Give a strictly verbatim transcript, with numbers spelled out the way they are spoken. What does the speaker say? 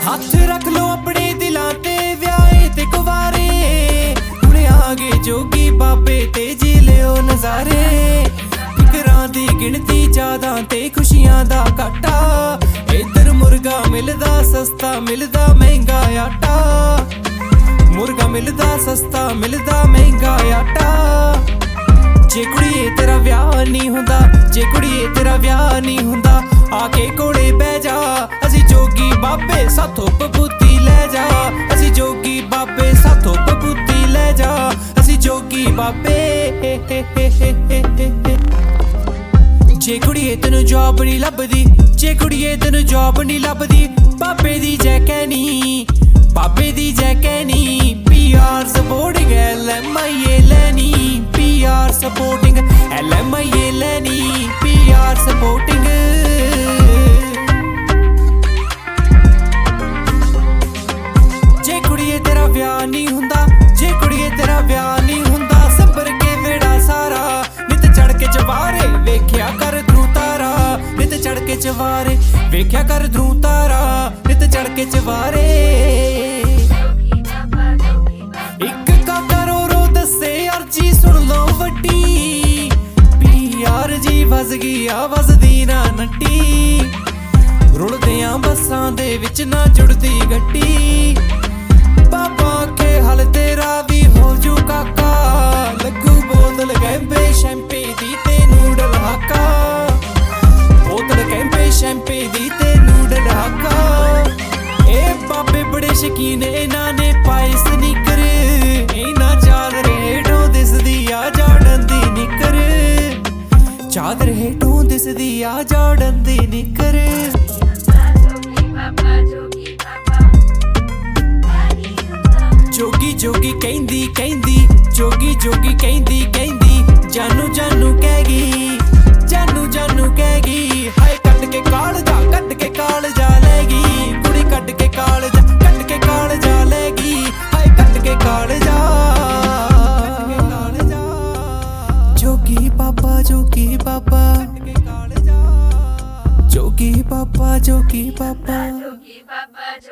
हथ रख लो अपने दिलां ते व्याहे ते कुवारे हुणे आ गए जोगी बाबे ते जी लियो नज़ारे फिकरां दी गिणती ज्यादा ते खुशियां दा घाटा इधर मुर्गा मिलदा सस्ता मिलदा महंगा आटा मुर्गा मिलदा सस्ता मिलदा महंगा आटा जे कुड़िए तेरा विआह नहीं हुंदा जे कुड़िए तेरा विआह नहीं हुंदा आके कोले बह जा असी जोगी बाबे साथों बबूती ले जा असी जोगी बाबे साथों बबूती ले जा असी जोगी बाबे जे कुड़िए तेनू जॉब नहीं लभदी जे कुड़िए तेनू जॉब नहीं लभदी बाबे दी जै कहनी बाबे दी जै कहनी P R supporting L M I A लैनी P R supporting L M I A लैनी पी आर सपोर्टिंग जे कुड़िए तेरा विआह नहीं हुंदा जे कुड़िए तेरा विआह नहीं हुंदा संभर के वेड़ा सारा नित चढ़ के चवारे वेख्या कर ध्रू तारा नित चढ़ के चवारे वेख्या कर ध्रू तारा नित चढ़ के चवारे एक काका रो रो दसे अर्जी सुन लो वड्डी पी आर जी वज गई आवाज दी ना नट्टी रुलदियां बसां दे विच ना जुड़दी गड्डी बाबा के हल तेरा भी हो जू काका लगू बोतल कैंपे शैंपे दी ते नूडल हाका बोतल कैंपे शैंपे दी ते नूडल हाका ए बाबे बड़े शकीन इन्हां ने पाए स्नीकर इन्हां चादर हेठों दिसदी आ जॉर्डन दी निकर चादर हेठों दिसदी आ जॉर्डन दी निकर जोगी जोगी कहंदी कहंदी जोगी जोगी कहंदी कहंदी जानू जानू कहगी जानू जानू कहगी हाय कट के काल जा कट के काल जा लेगी कुड़ी कट के काल जा कट के काल जा लेगी हाय कट के काल जा जोगी बाबा जोगी बाबा जोगी बाबा जोगी बाबा